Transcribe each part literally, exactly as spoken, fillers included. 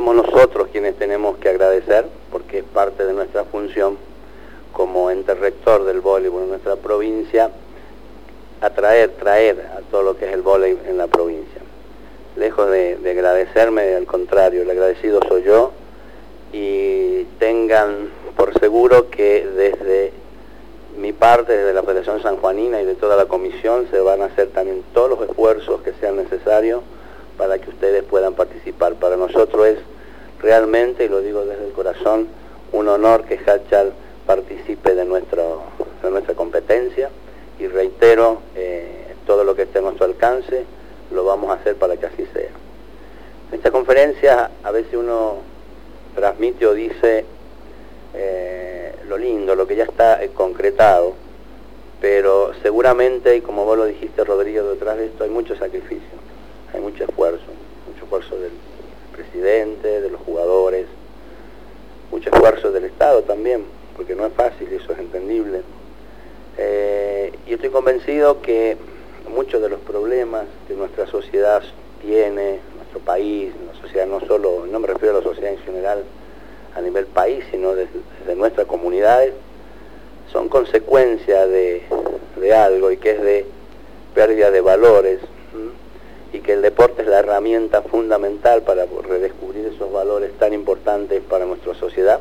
somos nosotros quienes tenemos que agradecer, porque es parte de nuestra función como ente rector del voleibol en nuestra provincia, atraer, traer a todo lo que es el voleibol en la provincia. Lejos de, de agradecerme, al contrario, el agradecido soy yo, y tengan por seguro que desde mi parte, desde la Federación Sanjuanina y de toda la comisión, se van a hacer también todos los esfuerzos que sean necesarios para que ustedes puedan participar. Para nosotros es realmente, y lo digo desde el corazón, un honor que Hatchal participe de, nuestro, de nuestra competencia, y reitero, eh, todo lo que esté a nuestro alcance lo vamos a hacer para que así sea. En esta conferencia a veces uno transmite o dice eh, lo lindo, lo que ya está eh, concretado, pero seguramente, y como vos lo dijiste, Rodrigo, detrás de esto hay mucho sacrificio, hay mucho esfuerzo, mucho esfuerzo del presidente, de los jugadores, mucho esfuerzo del Estado también, porque no es fácil, eso es entendible. Eh, y estoy convencido que muchos de los problemas que nuestra sociedad tiene, nuestro país, la sociedad no solo, no me refiero a la sociedad en general a nivel país, sino desde, desde nuestras comunidades, son consecuencia de, de algo, y que es de pérdida de valores, ¿m? Y que el deporte es la herramienta fundamental para redescubrir esos valores tan importantes para nuestra sociedad.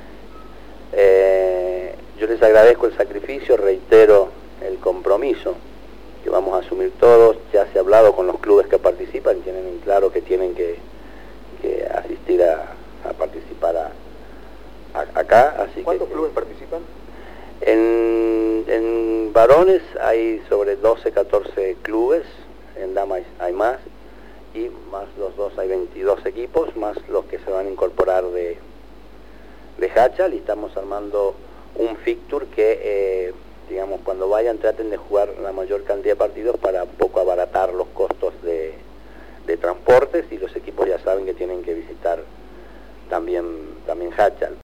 Eh, yo les agradezco el sacrificio, reitero el compromiso que vamos a asumir todos. Ya se ha hablado con los clubes que participan, tienen claro que tienen que, que asistir a, a participar a, a, acá. Así ¿Cuántos que, clubes participan? En, en varones hay sobre doce, catorce clubes, en damas hay más, y más los dos hay veintidós equipos, más los que se van a incorporar de, de Hatchal, y estamos armando un fixture que, eh, digamos, cuando vayan traten de jugar la mayor cantidad de partidos para un poco abaratar los costos de, de transportes, y los equipos ya saben que tienen que visitar también, también Hatchal.